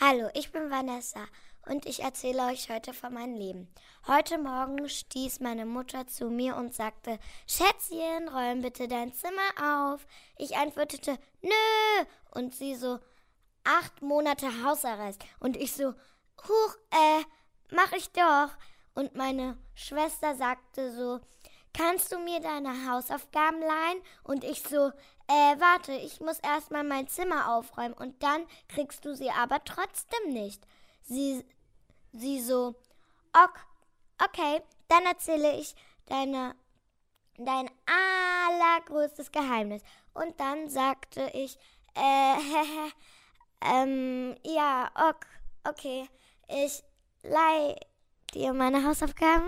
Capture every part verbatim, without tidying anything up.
Hallo, ich bin Vanessa und ich erzähle euch heute von meinem Leben. Heute Morgen stieß meine Mutter zu mir und sagte: Schätzchen, räum bitte dein Zimmer auf. Ich antwortete: Nö. Und sie so: Acht Monate Hausarrest. Und ich so: Huch, äh, mach ich doch. Und meine Schwester sagte so: Kannst du mir deine Hausaufgaben leihen? Und ich so: Äh, warte, ich muss erstmal mein Zimmer aufräumen und dann kriegst du sie aber trotzdem nicht. Sie, sie so: Ok, okay, dann erzähle ich deine, dein allergrößtes Geheimnis. Und dann sagte ich: Äh, ähm, ja, ok, okay, ich leih dir meine Hausaufgaben.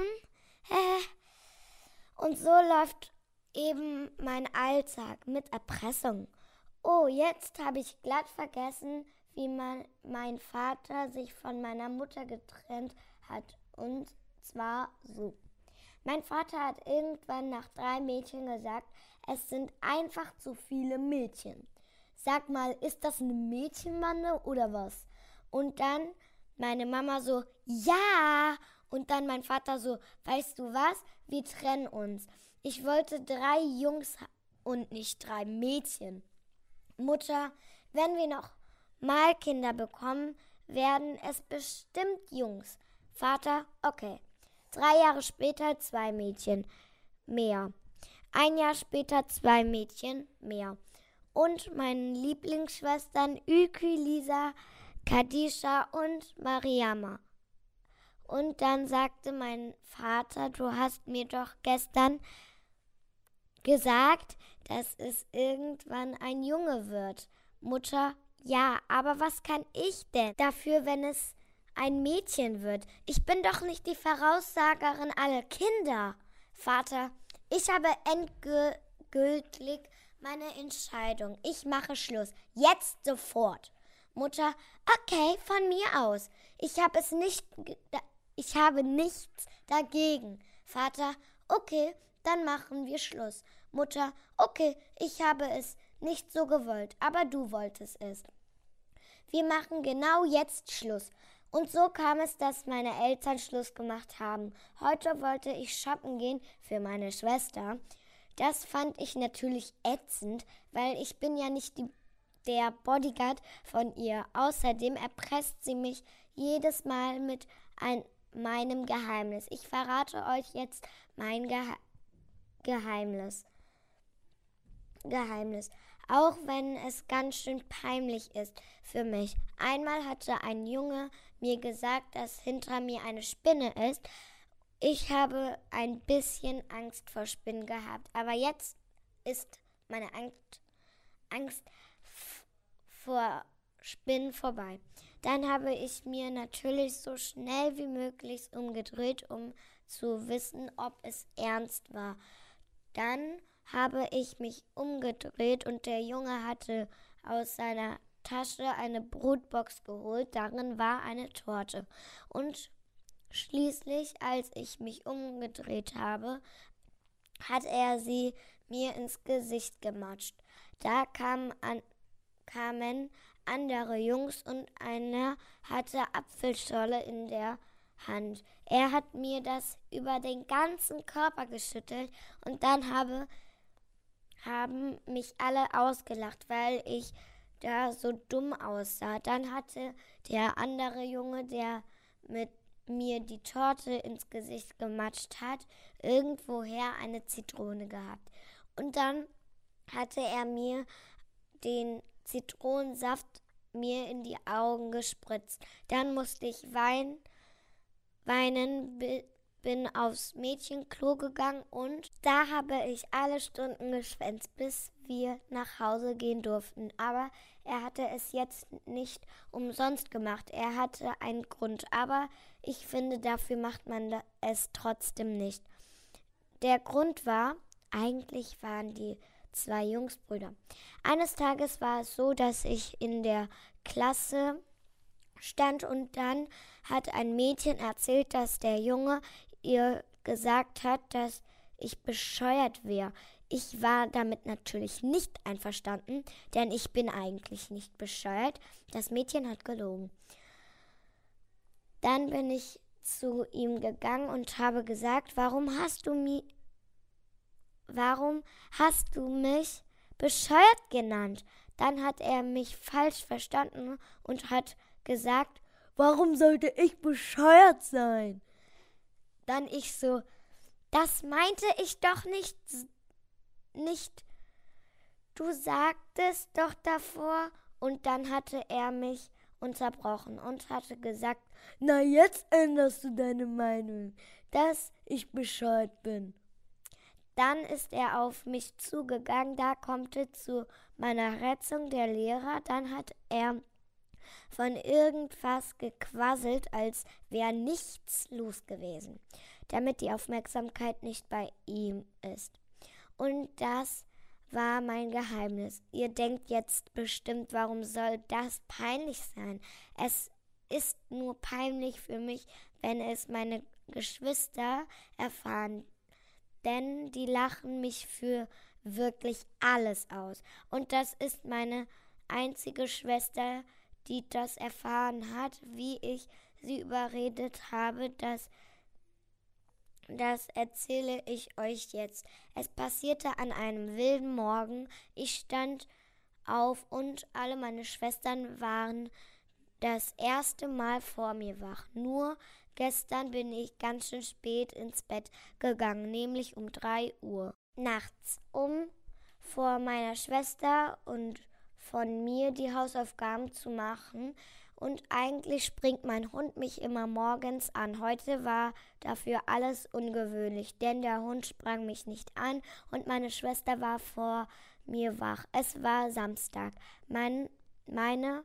Und so läuft eben mein Alltag mit Erpressung. Oh, jetzt habe ich glatt vergessen, wie man, mein Vater sich von meiner Mutter getrennt hat. Und zwar so. Mein Vater hat irgendwann nach drei Mädchen gesagt, es sind einfach zu viele Mädchen. Sag mal, ist das eine Mädchenbande oder was? Und dann meine Mama so: Ja. Und dann mein Vater so: Weißt du was? Wir trennen uns. Ich wollte drei Jungs und nicht drei Mädchen. Mutter, wenn wir noch mal Kinder bekommen, werden es bestimmt Jungs. Vater: Okay. Drei Jahre später zwei Mädchen mehr. Ein Jahr später zwei Mädchen mehr. Und meine Lieblingsschwestern Üki, Lisa, Kadisha und Mariama. Und dann sagte mein Vater: Du hast mir doch gestern gesagt, dass es irgendwann ein Junge wird. Mutter: Ja, aber was kann ich denn dafür, wenn es ein Mädchen wird? Ich bin doch nicht die Voraussagerin aller Kinder. Vater: Ich habe endgültig meine Entscheidung. Ich mache Schluss. Jetzt sofort. Mutter: Okay, von mir aus. Ich habe es nicht, ich habe nichts dagegen. Vater: Okay, dann machen wir Schluss. Mutter: Okay, ich habe es nicht so gewollt, aber du wolltest es. Wir machen genau jetzt Schluss. Und so kam es, dass meine Eltern Schluss gemacht haben. Heute wollte ich shoppen gehen für meine Schwester. Das fand ich natürlich ätzend, weil ich bin ja nicht die, der Bodyguard von ihr. Außerdem erpresst sie mich jedes Mal mit ein, meinem Geheimnis. Ich verrate euch jetzt mein Geheimnis. Geheimnis. Geheimnis. Auch wenn es ganz schön peinlich ist für mich. Einmal hatte ein Junge mir gesagt, dass hinter mir eine Spinne ist. Ich habe ein bisschen Angst vor Spinnen gehabt. Aber jetzt ist meine Angst, Angst f- vor Spinnen vorbei. Dann habe ich mir natürlich so schnell wie möglich umgedreht, um zu wissen, ob es ernst war. Dann habe ich mich umgedreht und der Junge hatte aus seiner Tasche eine Brotbox geholt. Darin war eine Torte. Und schließlich, als ich mich umgedreht habe, hat er sie mir ins Gesicht gematscht. Da kamen, an, kamen andere Jungs und einer hatte Apfelschorle in der Hand. Er hat mir das über den ganzen Körper geschüttelt und dann habe, haben mich alle ausgelacht, weil ich da so dumm aussah. Dann hatte der andere Junge, der mit mir die Torte ins Gesicht gematscht hat, irgendwoher eine Zitrone gehabt. Und dann hatte er mir den Zitronensaft mir in die Augen gespritzt. Dann musste ich weinen. Weinen, bin aufs Mädchenklo gegangen und da habe ich alle Stunden geschwänzt, bis wir nach Hause gehen durften. Aber er hatte es jetzt nicht umsonst gemacht. Er hatte einen Grund, aber ich finde, dafür macht man es trotzdem nicht. Der Grund war, eigentlich waren die zwei Jungsbrüder. Eines Tages war es so, dass ich in der Klasse stand und dann hat ein Mädchen erzählt, dass der Junge ihr gesagt hat, dass ich bescheuert wäre. Ich war damit natürlich nicht einverstanden, denn ich bin eigentlich nicht bescheuert. Das Mädchen hat gelogen. Dann bin ich zu ihm gegangen und habe gesagt, warum hast du mi- warum hast du mich bescheuert genannt? Dann hat er mich falsch verstanden und hat gesagt, warum sollte ich bescheuert sein? Dann ich so, das meinte ich doch nicht, nicht. Du sagtest doch davor. Und dann hatte er mich unterbrochen und hatte gesagt, na jetzt änderst du deine Meinung, dass ich bescheuert bin. Dann ist er auf mich zugegangen, da kommt er zu meiner Rettung der Lehrer. Dann hat er von irgendwas gequasselt, als wäre nichts los gewesen, damit die Aufmerksamkeit nicht bei ihm ist. Und das war mein Geheimnis. Ihr denkt jetzt bestimmt, warum soll das peinlich sein? Es ist nur peinlich für mich, wenn es meine Geschwister erfahren, denn die lachen mich für wirklich alles aus. Und das ist meine einzige Schwester, die das erfahren hat, wie ich sie überredet habe, dass Das erzähle ich euch jetzt. Es passierte an einem wilden Morgen. Ich stand auf und alle meine Schwestern waren das erste Mal vor mir wach. Nur gestern bin ich ganz schön spät ins Bett gegangen, nämlich um drei Uhr nachts, um vor meiner Schwester und von mir die Hausaufgaben zu machen. Und eigentlich springt mein Hund mich immer morgens an. Heute war dafür alles ungewöhnlich, denn der Hund sprang mich nicht an und meine Schwester war vor mir wach. Es war Samstag. Mein, meine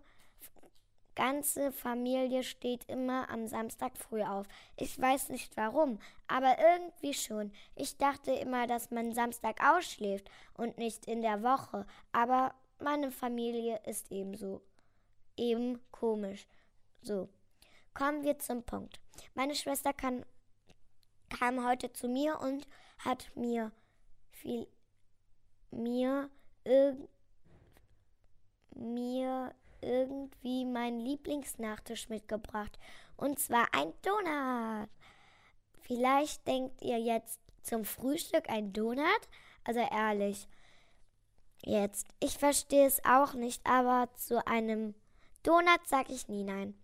ganze Familie steht immer am Samstag früh auf. Ich weiß nicht warum, aber irgendwie schon. Ich dachte immer, dass man Samstag ausschläft und nicht in der Woche, aber meine Familie ist ebenso. Eben komisch. So, kommen wir zum Punkt. Meine Schwester kann, kam heute zu mir und hat mir viel mir, irg, mir irgendwie meinen Lieblingsnachtisch mitgebracht. Und zwar ein Donut. Vielleicht denkt ihr jetzt zum Frühstück ein Donut? Also ehrlich, jetzt. Ich verstehe es auch nicht, aber zu einem Donut sag ich nie nein.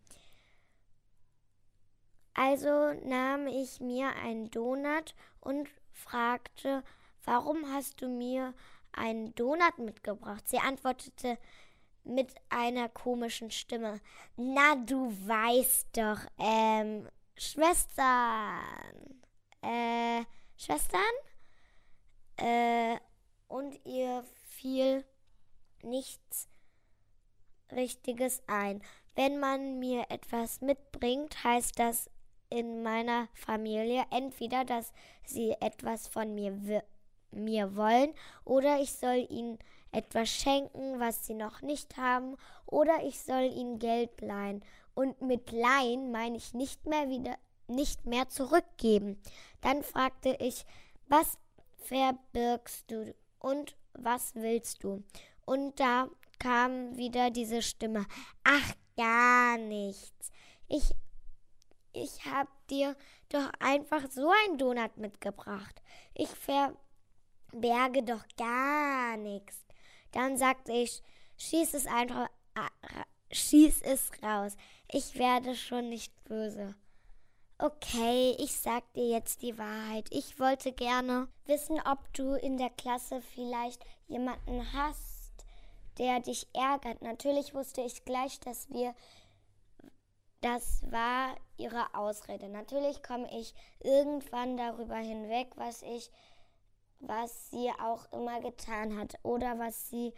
Also nahm ich mir einen Donut und fragte, warum hast du mir einen Donut mitgebracht? Sie antwortete mit einer komischen Stimme, na du weißt doch, ähm, Schwestern, äh, Schwestern? Äh, und ihr fiel nichts Richtiges ein. Wenn man mir etwas mitbringt, heißt das in meiner Familie entweder, dass sie etwas von mir, w- mir wollen oder ich soll ihnen etwas schenken, was sie noch nicht haben, oder ich soll ihnen Geld leihen. Und mit leihen meine ich nicht mehr wieder, nicht mehr zurückgeben. Dann fragte ich, was verbirgst du und was willst du? Und da kam wieder diese Stimme. Ach, gar nichts. Ich, ich hab dir doch einfach so einen Donut mitgebracht. Ich verberge doch gar nichts. Dann sagte ich, schieß es einfach, äh, schieß es raus. Ich werde schon nicht böse. Okay, ich sag dir jetzt die Wahrheit. Ich wollte gerne wissen, ob du in der Klasse vielleicht jemanden hast, der dich ärgert. Natürlich wusste ich gleich, dass wir, das war ihre Ausrede. Natürlich komme ich irgendwann darüber hinweg, was ich, was sie auch immer getan hat oder was sie,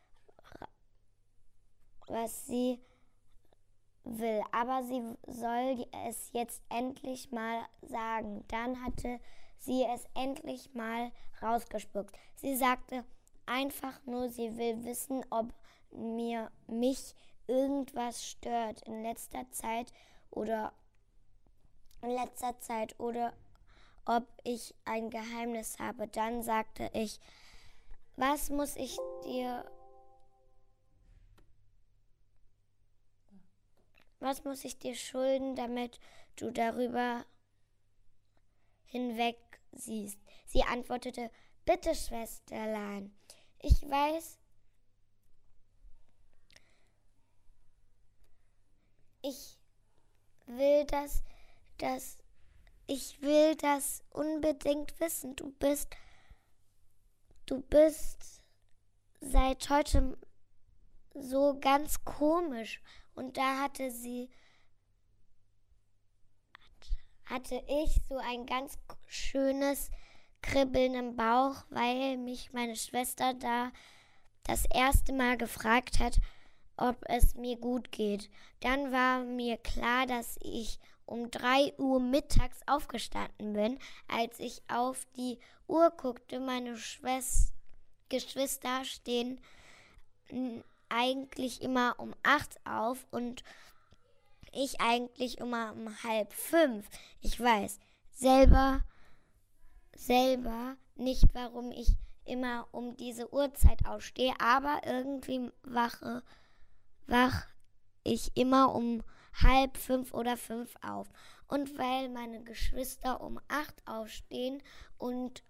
was sie will. Aber sie soll es jetzt endlich mal sagen. Dann hatte sie es endlich mal rausgespuckt. Sie sagte einfach nur, sie will wissen, ob mir mich irgendwas stört in letzter Zeit oder in letzter Zeit oder ob ich ein Geheimnis habe. Dann sagte ich, was muss ich dir was muss ich dir schulden, damit du darüber hinweg siehst? Sie antwortete, bitte, Schwesterlein, ich weiß, ich will das, das, ich will das unbedingt wissen. Du bist, du bist seit heute so ganz komisch. Und da hatte sie, hatte ich so ein ganz schönes Kribbeln im Bauch, weil mich meine Schwester da das erste Mal gefragt hat, ob es mir gut geht. Dann war mir klar, dass ich um drei Uhr mittags aufgestanden bin. Als ich auf die Uhr guckte, meine Schwester, Geschwister stehen eigentlich immer um acht auf und ich eigentlich immer um halb fünf. Ich weiß selber, selber nicht, warum ich immer um diese Uhrzeit aufstehe, aber irgendwie wache wach ich immer um halb fünf oder fünf auf. Und weil meine Geschwister um acht aufstehen und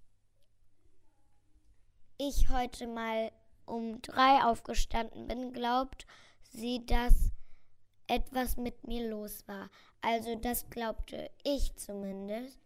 ich heute mal um drei aufgestanden bin, glaubt sie, dass etwas mit mir los war. Also das glaubte ich zumindest,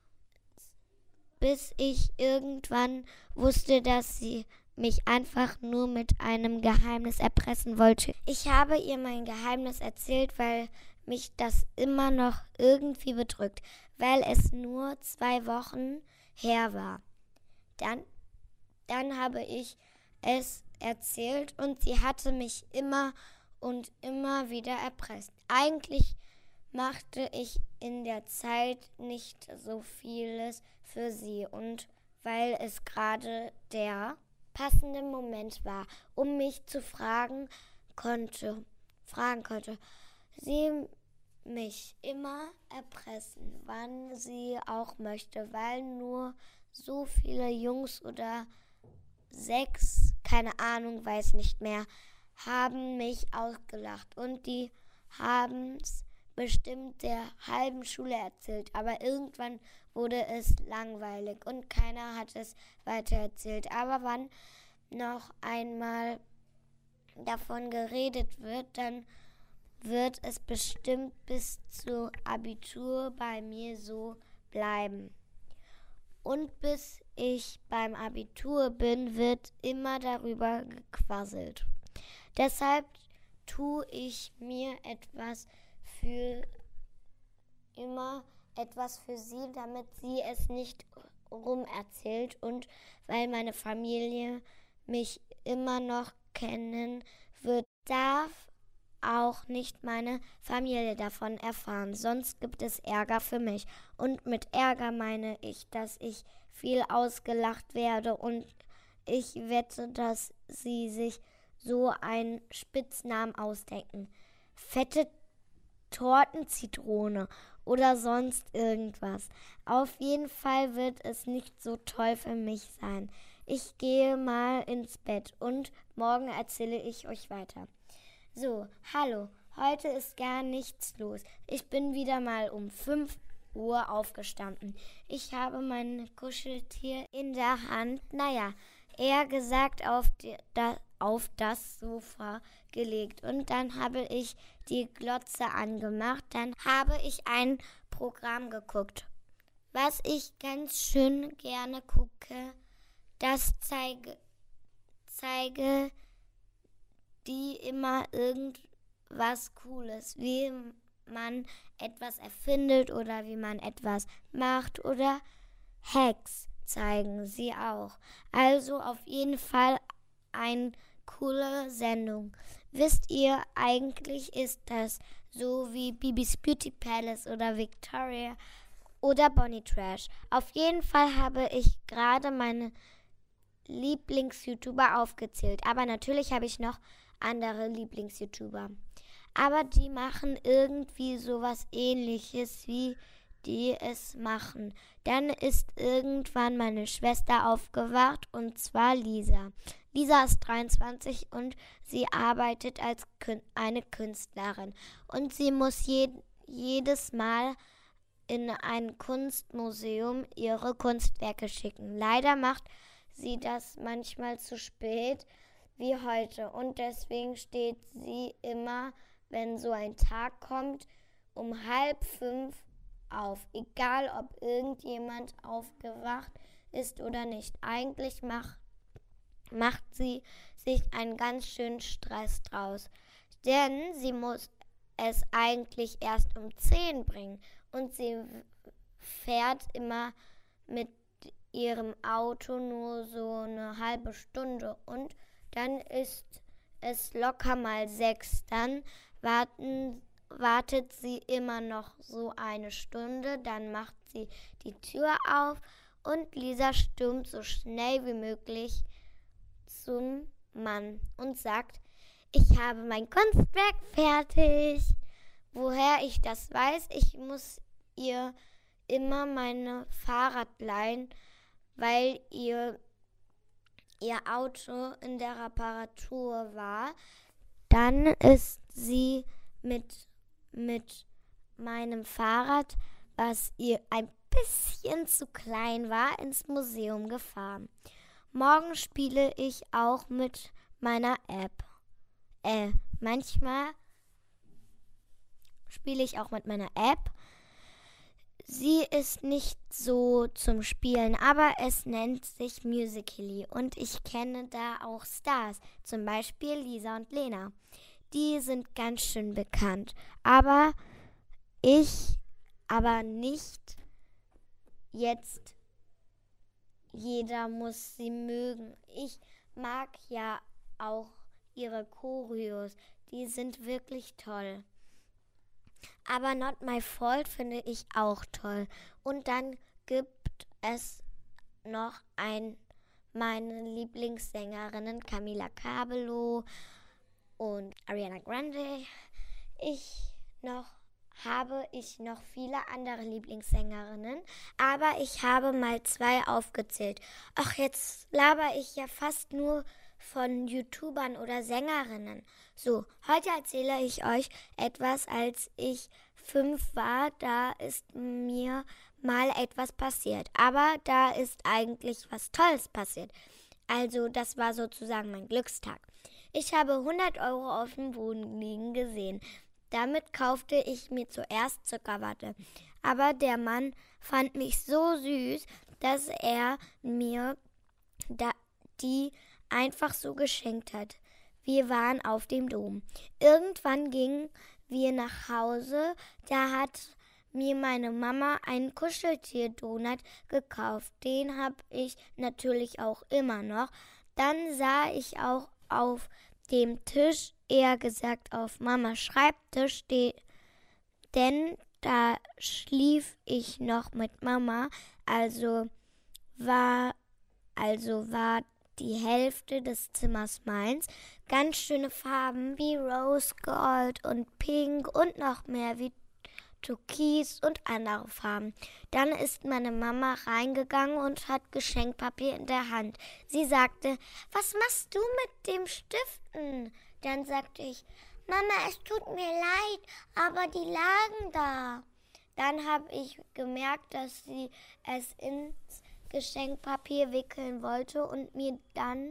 bis ich irgendwann wusste, dass sie mich einfach nur mit einem Geheimnis erpressen wollte. Ich habe ihr mein Geheimnis erzählt, weil mich das immer noch irgendwie bedrückt, weil es nur zwei Wochen her war. Dann, dann habe ich es erzählt und sie hatte mich immer und immer wieder erpresst. Eigentlich machte ich in der Zeit nicht so vieles für sie und weil es gerade der passende Moment war, um mich zu fragen konnte, fragen konnte, sie mich immer erpressen, wann sie auch möchte, weil nur so viele Jungs oder sechs, keine Ahnung, weiß nicht mehr, haben mich ausgelacht und die haben es bestimmt der halben Schule erzählt, aber irgendwann wurde es langweilig und keiner hat es weitererzählt. Aber wann noch einmal davon geredet wird, dann wird es bestimmt bis zu Abitur bei mir so bleiben. Und bis ich beim Abitur bin, wird immer darüber gequasselt. Deshalb tue ich mir etwas für immer etwas für sie, damit sie es nicht rumerzählt und weil meine Familie mich immer noch kennen wird, darf auch nicht meine Familie davon erfahren, sonst gibt es Ärger für mich. Und mit Ärger meine ich, dass ich viel ausgelacht werde und ich wette, dass sie sich so einen Spitznamen ausdenken. Fette Tortenzitrone oder sonst irgendwas. Auf jeden Fall wird es nicht so toll für mich sein. Ich gehe mal ins Bett und morgen erzähle ich euch weiter. So, hallo, heute ist gar nichts los. Ich bin wieder mal um fünf Uhr aufgestanden. Ich habe mein Kuscheltier in der Hand, naja, eher gesagt auf, die, da, auf das Sofa gelegt. Und dann habe ich die Glotze angemacht. Dann habe ich ein Programm geguckt. Was ich ganz schön gerne gucke, das zeige, zeige die immer irgendwas Cooles, wie man etwas erfindet oder wie man etwas macht oder Hacks zeigen sie auch. Also auf jeden Fall eine coole Sendung. Wisst ihr, eigentlich ist das so wie Bibis Beauty Palace oder Victoria oder Bonnie Trash. Auf jeden Fall habe ich gerade meine Lieblings-YouTuber aufgezählt. Aber natürlich habe ich noch andere Lieblings-YouTuber. Aber die machen irgendwie sowas Ähnliches, wie die es machen. Dann ist irgendwann meine Schwester aufgewacht, und zwar Lisa. Lisa ist dreiundzwanzig und sie arbeitet als Kün- eine Künstlerin. Und sie muss je- jedes Mal in ein Kunstmuseum ihre Kunstwerke schicken. Leider macht sie das manchmal zu spät, wie heute. Und deswegen steht sie immer, wenn so ein Tag kommt, um halb fünf auf. Egal, ob irgendjemand aufgewacht ist oder nicht. Eigentlich macht, macht sie sich einen ganz schönen Stress draus. Denn sie muss es eigentlich erst um zehn bringen. Und sie fährt immer mit ihrem Auto nur so eine halbe Stunde. Und dann ist es locker mal sechs. Dann warten, wartet sie immer noch so eine Stunde. Dann macht sie die Tür auf und Lisa stürmt so schnell wie möglich zum Mann und sagt, ich habe mein Kunstwerk fertig. Woher ich das weiß, ich muss ihr immer meine Fahrrad leihen, weil ihr, ihr Auto in der Reparatur war. Dann ist sie mit, mit meinem Fahrrad, was ihr ein bisschen zu klein war, ins Museum gefahren. Morgen spiele ich auch mit meiner App. Äh, manchmal spiele ich auch mit meiner App. Sie ist nicht so zum Spielen, aber es nennt sich Musical.ly und ich kenne da auch Stars, zum Beispiel Lisa und Lena. Die sind ganz schön bekannt, aber ich, aber nicht jetzt. Jeder muss sie mögen. Ich mag ja auch ihre Choreos, die sind wirklich toll. Aber Not My Fault finde ich auch toll. Und dann gibt es noch ein, meine Lieblingssängerinnen Camila Cabello und Ariana Grande. Ich noch habe ich noch viele andere Lieblingssängerinnen, aber ich habe mal zwei aufgezählt. Ach, jetzt laber ich ja fast nur von YouTubern oder Sängerinnen. So, heute erzähle ich euch etwas, als ich fünf war, da ist mir mal etwas passiert. Aber da ist eigentlich was Tolles passiert. Also, das war sozusagen mein Glückstag. Ich habe hundert Euro auf dem Boden liegen gesehen. Damit kaufte ich mir zuerst Zuckerwatte. Aber der Mann fand mich so süß, dass er mir da die einfach so geschenkt hat. Wir waren auf dem Dom. Irgendwann gingen wir nach Hause. Da hat mir meine Mama einen Kuscheltier-Donut gekauft. Den habe ich natürlich auch immer noch. Dann sah ich auch auf dem Tisch, eher gesagt auf Mamas Schreibtisch, denn da schlief ich noch mit Mama, also war, also war die Hälfte des Zimmers meins. Ganz schöne Farben wie Rose Gold und Pink und noch mehr wie Türkis und andere Farben. Dann ist meine Mama reingegangen und hat Geschenkpapier in der Hand. Sie sagte, was machst du mit dem Stiften? Dann sagte ich, Mama, es tut mir leid, aber die lagen da. Dann habe ich gemerkt, dass sie es ins Geschenkpapier wickeln wollte und mir dann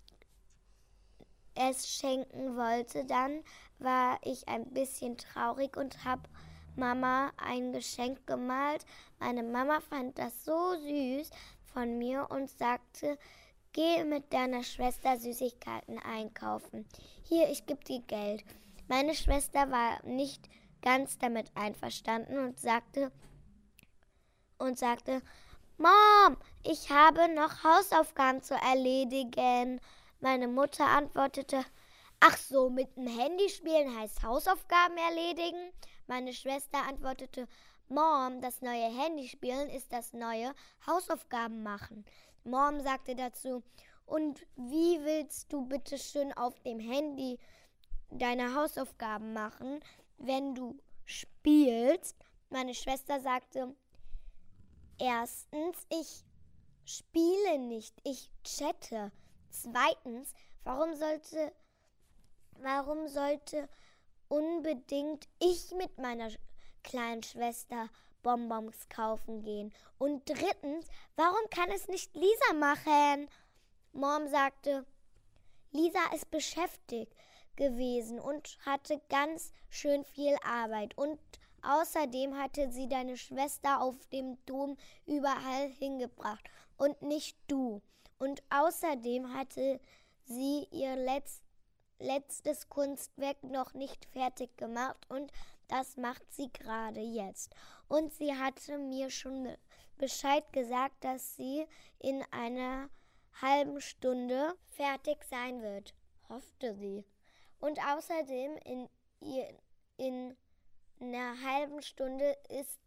es schenken wollte. Dann war ich ein bisschen traurig und habe Mama ein Geschenk gemalt. Meine Mama fand das so süß von mir und sagte, geh mit deiner Schwester Süßigkeiten einkaufen. Hier, ich gebe dir Geld. Meine Schwester war nicht ganz damit einverstanden und sagte, und sagte, Mom, ich habe noch Hausaufgaben zu erledigen. Meine Mutter antwortete, ach so, mit dem Handy spielen heißt Hausaufgaben erledigen? Meine Schwester antwortete, Mom, das neue Handyspielen ist das neue Hausaufgaben machen. Mom sagte dazu, und wie willst du bitte schön auf dem Handy deine Hausaufgaben machen, wenn du spielst? Meine Schwester sagte, erstens, ich spiele nicht, ich chatte. Zweitens, warum sollte, warum sollte unbedingt ich mit meiner kleinen Schwester Bonbons kaufen gehen? Und drittens, warum kann es nicht Lisa machen? Mom sagte, Lisa ist beschäftigt gewesen und hatte ganz schön viel Arbeit. Und außerdem hatte sie deine Schwester auf dem Dom überall hingebracht und nicht du. Und außerdem hatte sie ihr letzt, letztes Kunstwerk noch nicht fertig gemacht und das macht sie gerade jetzt. Und sie hatte mir schon Bescheid gesagt, dass sie in einer halben Stunde fertig sein wird, hoffte sie. Und außerdem in, ihr, in einer halben Stunde ist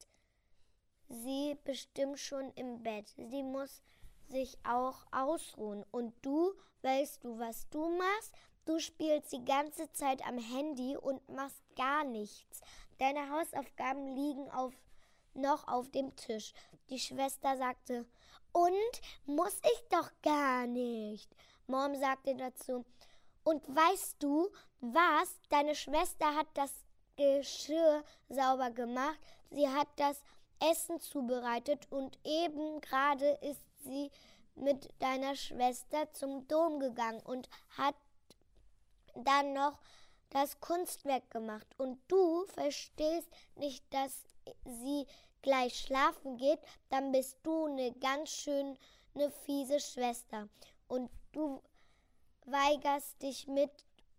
sie bestimmt schon im Bett. Sie muss sich auch ausruhen. Und du, weißt du, was du machst? Du spielst die ganze Zeit am Handy und machst gar nichts. Deine Hausaufgaben liegen auf, noch auf dem Tisch. Die Schwester sagte, und muss ich doch gar nicht. Mom sagte dazu, und weißt du was? Deine Schwester hat das Geschirr sauber gemacht. Sie hat das Essen zubereitet und eben gerade ist sie mit deiner Schwester zum Dom gegangen und hat dann noch das Kunstwerk gemacht. Und du verstehst nicht, dass sie gleich schlafen geht, dann bist du eine ganz schön eine fiese Schwester. Und du weigerst dich mit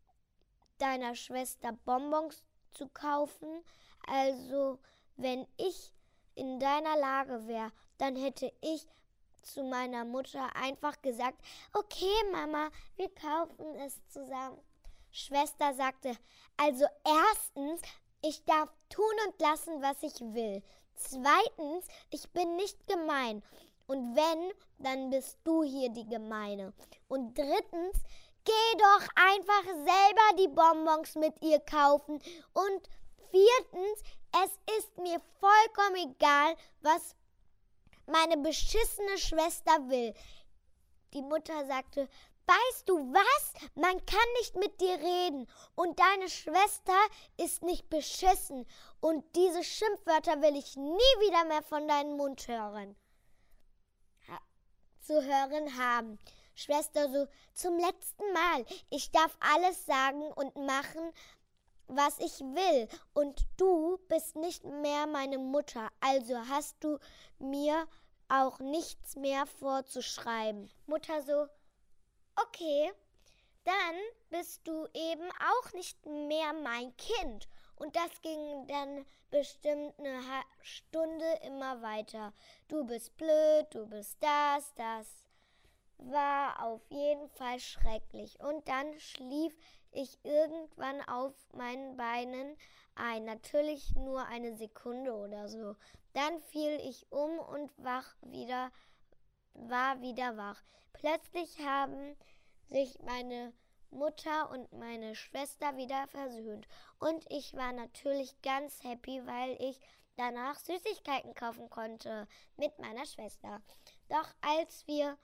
deiner Schwester Bonbons zu kaufen. Also, wenn ich in deiner Lage wäre, dann hätte ich zu meiner Mutter einfach gesagt, okay Mama, wir kaufen es zusammen. Schwester sagte, also erstens, ich darf tun und lassen, was ich will. Zweitens, ich bin nicht gemein. Und wenn, dann bist du hier die Gemeine. Und drittens, geh doch einfach selber die Bonbons mit ihr kaufen. Und viertens, es ist mir vollkommen egal, was meine beschissene Schwester will. Die Mutter sagte, weißt du was? Man kann nicht mit dir reden. Und deine Schwester ist nicht beschissen. Und diese Schimpfwörter will ich nie wieder mehr von deinem Mund hören. Ha- zu hören haben. Schwester so, zum letzten Mal. Ich darf alles sagen und machen, was ich will. Und du bist nicht mehr meine Mutter. Also hast du mir auch nichts mehr vorzuschreiben. Mutter so, okay, dann bist du eben auch nicht mehr mein Kind. Und das ging dann bestimmt eine Stunde immer weiter. Du bist blöd, du bist das, das war auf jeden Fall schrecklich. Und dann schlief ich irgendwann auf meinen Beinen ein. Natürlich nur eine Sekunde oder so. Dann fiel ich um und wach wieder, war wieder wach. Plötzlich haben sich meine Mutter und meine Schwester wieder versöhnt. Und ich war natürlich ganz happy, weil ich danach Süßigkeiten kaufen konnte mit meiner Schwester. Doch als wir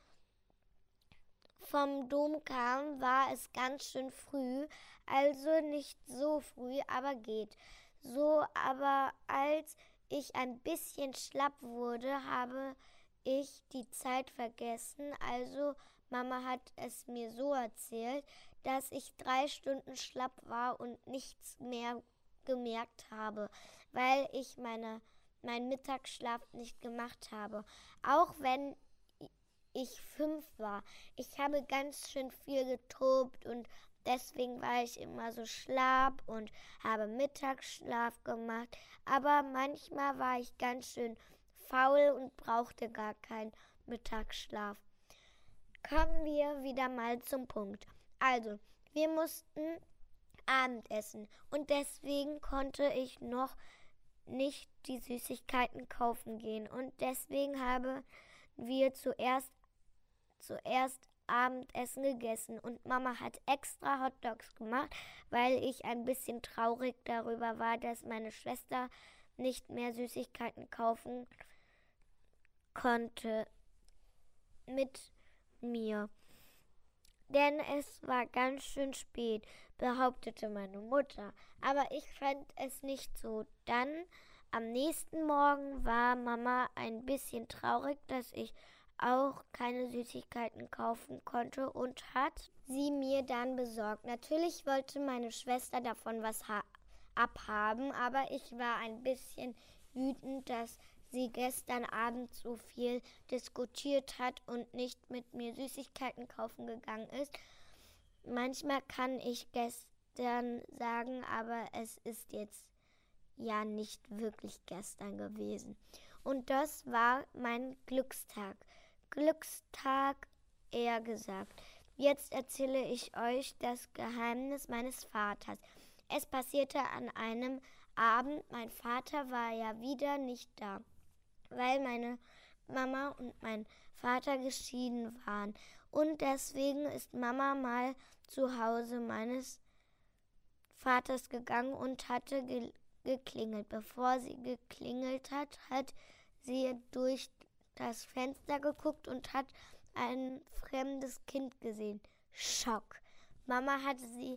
vom Dom kamen, war es ganz schön früh. Also nicht so früh, aber geht. So, aber als ich ein bisschen schlapp wurde, habe ich die Zeit vergessen. Also Mama hat es mir so erzählt, dass ich drei Stunden schlapp war und nichts mehr gemerkt habe, weil ich meine, meinen Mittagsschlaf nicht gemacht habe. Auch wenn ich fünf war. Ich habe ganz schön viel getobt und deswegen war ich immer so schlapp und habe Mittagsschlaf gemacht. Aber manchmal war ich ganz schön faul und brauchte gar keinen Mittagsschlaf. Kommen wir wieder mal zum Punkt. Also, wir mussten Abendessen und deswegen konnte ich noch nicht die Süßigkeiten kaufen gehen. Und deswegen haben wir zuerst, zuerst Abendessen gegessen und Mama hat extra Hotdogs gemacht, weil ich ein bisschen traurig darüber war, dass meine Schwester nicht mehr Süßigkeiten kaufen konnte mit mir. denn es war ganz schön spät, behauptete meine Mutter. Aber ich fand es nicht so. Dann am nächsten Morgen war Mama ein bisschen traurig, dass ich auch keine Süßigkeiten kaufen konnte und hat sie mir dann besorgt. Natürlich wollte meine Schwester davon was ha- abhaben, aber ich war ein bisschen wütend, dass sie gestern Abend so viel diskutiert hat und nicht mit mir Süßigkeiten kaufen gegangen ist. Manchmal kann ich gestern sagen, aber es ist jetzt ja nicht wirklich gestern gewesen. Und das war mein Glückstag. Glückstag, eher gesagt. Jetzt erzähle ich euch das Geheimnis meines Vaters. Es passierte an einem Abend, mein Vater war ja wieder nicht da, weil meine Mama und mein Vater geschieden waren. Und deswegen ist Mama mal zu Hause meines Vaters gegangen und hatte ge- geklingelt. Bevor sie geklingelt hat, hat sie durch das Fenster geguckt und hat ein fremdes Kind gesehen. Schock. Mama hat sie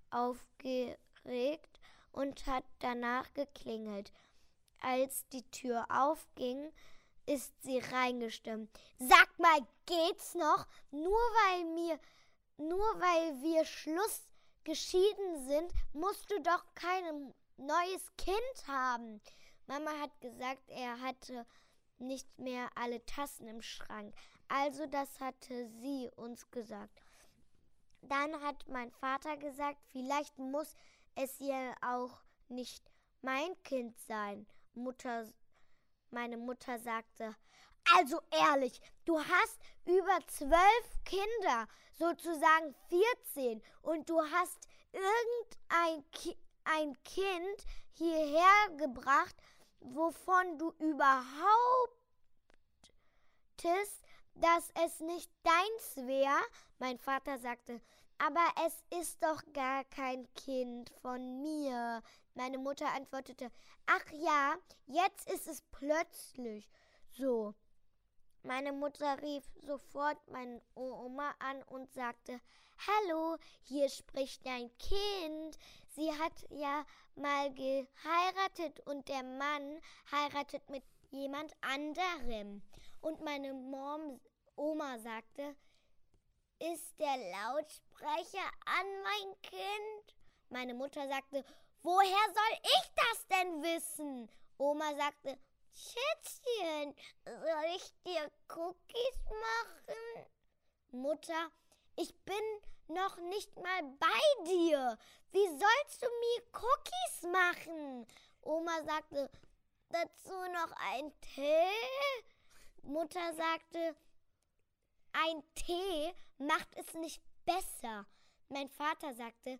aufgeregt und hat danach geklingelt. Als die Tür aufging, ist sie reingestürmt. Sag mal, geht's noch? Nur weil mir, nur weil wir Schluss geschieden sind, musst du doch kein neues Kind haben. Mama hat gesagt, er hatte nicht mehr alle Tassen im Schrank. Also das hatte sie uns gesagt. Dann hat mein Vater gesagt, vielleicht muss es ja auch nicht mein Kind sein. Mutter, meine Mutter sagte, also ehrlich, du hast über zwölf Kinder, sozusagen vierzehn, und du hast irgendein Ki- ein Kind hierher gebracht, wovon du überhaupt, dass es nicht deins wäre. Mein Vater sagte, aber es ist doch gar kein Kind von mir. Meine Mutter antwortete, ach ja, jetzt ist es plötzlich so. Meine Mutter rief sofort meine Oma an und sagte, hallo, hier spricht dein Kind. Sie hat ja mal geheiratet und der Mann heiratet mit jemand anderem. Und meine Mom, Oma sagte, ist der Lautsprecher an, mein Kind? Meine Mutter sagte, woher soll ich das denn wissen? Oma sagte, Schätzchen, soll ich dir Cookies machen? Mutter, ich bin noch nicht mal bei dir. Wie sollst du mir Cookies machen? Oma sagte, dazu noch ein Tee? Mutter sagte, ein Tee macht es nicht besser. Mein Vater sagte,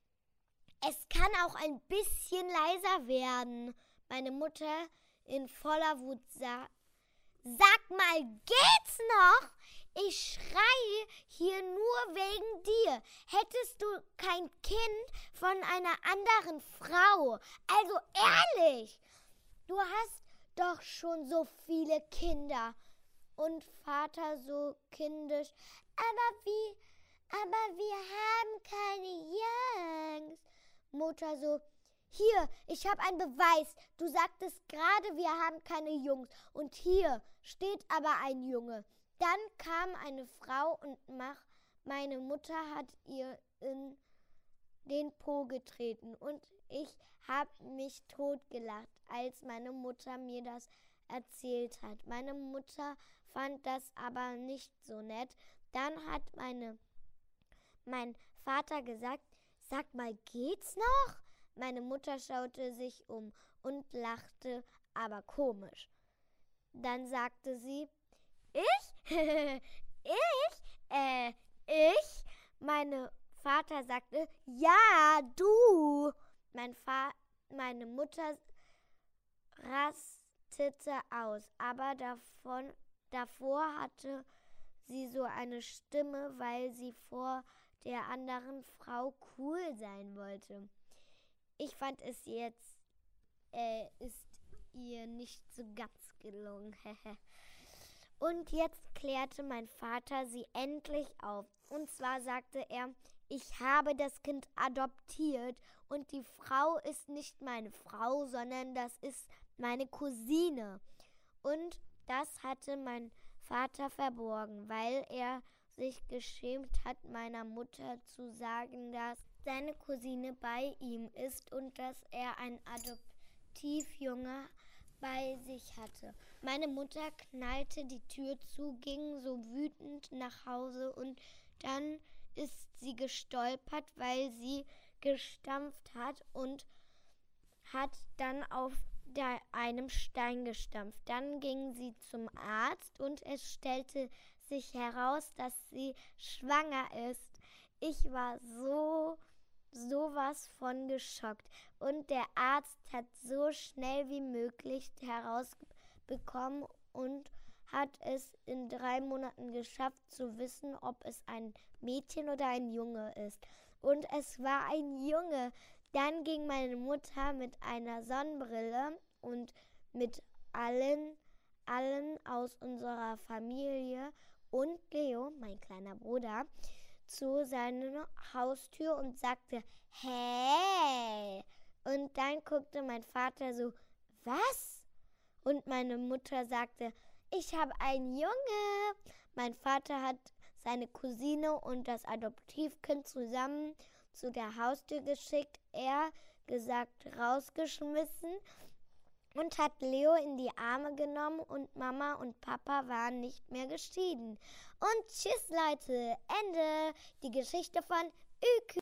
es kann auch ein bisschen leiser werden. Meine Mutter in voller Wut sa- sag mal, geht's noch? Ich schreie hier nur wegen dir. Hättest du kein Kind von einer anderen Frau? Also ehrlich, du hast doch schon so viele Kinder. Und Vater so kindisch, aber wie, aber wir haben keine Jungs. Mutter so, hier, ich habe einen Beweis. Du sagtest gerade, wir haben keine Jungs. Und hier steht aber ein Junge. Dann kam eine Frau und mach, meine Mutter hat ihr in den Po getreten. Und ich habe mich totgelacht, als meine Mutter mir das erzählt hat. Meine Mutter fand das aber nicht so nett. Dann hat meine, mein Vater gesagt, sag mal, geht's noch? Meine Mutter schaute sich um und lachte, aber komisch. Dann sagte sie, ich? ich? Äh, ich? Mein Vater sagte, ja, du. Mein Fa- meine Mutter rastete aus, aber davon Davor hatte sie so eine Stimme, weil sie vor der anderen Frau cool sein wollte. Ich fand es jetzt, äh, ist ihr nicht so ganz gelungen. Und jetzt klärte mein Vater sie endlich auf. Und zwar sagte er, ich habe das Kind adoptiert und die Frau ist nicht meine Frau, sondern das ist meine Cousine. Und das hatte mein Vater verborgen, weil er sich geschämt hat, meiner Mutter zu sagen, dass seine Cousine bei ihm ist und dass er ein Adoptivjunge bei sich hatte. Meine Mutter knallte die Tür zu, ging so wütend nach Hause und dann ist sie gestolpert, weil sie gestampft hat und hat dann auf der, einem Stein gestampft. Dann ging sie zum Arzt und es stellte sich heraus, dass sie schwanger ist. Ich war so, sowas von geschockt. Und der Arzt hat so schnell wie möglich herausbekommen und hat es in drei Monaten geschafft zu wissen, ob es ein Mädchen oder ein Junge ist. Und es war ein Junge. Dann ging meine Mutter mit einer Sonnenbrille und mit allen, allen aus unserer Familie und Leo, mein kleiner Bruder, zu seiner Haustür und sagte, hey! Und dann guckte mein Vater so, was? Und meine Mutter sagte, ich habe einen Junge. Mein Vater hat seine Cousine und das Adoptivkind zusammen zu der Haustür geschickt, er gesagt rausgeschmissen und hat Leo in die Arme genommen und Mama und Papa waren nicht mehr geschieden. Und tschüss Leute, Ende. Die Geschichte von Ü K Ü.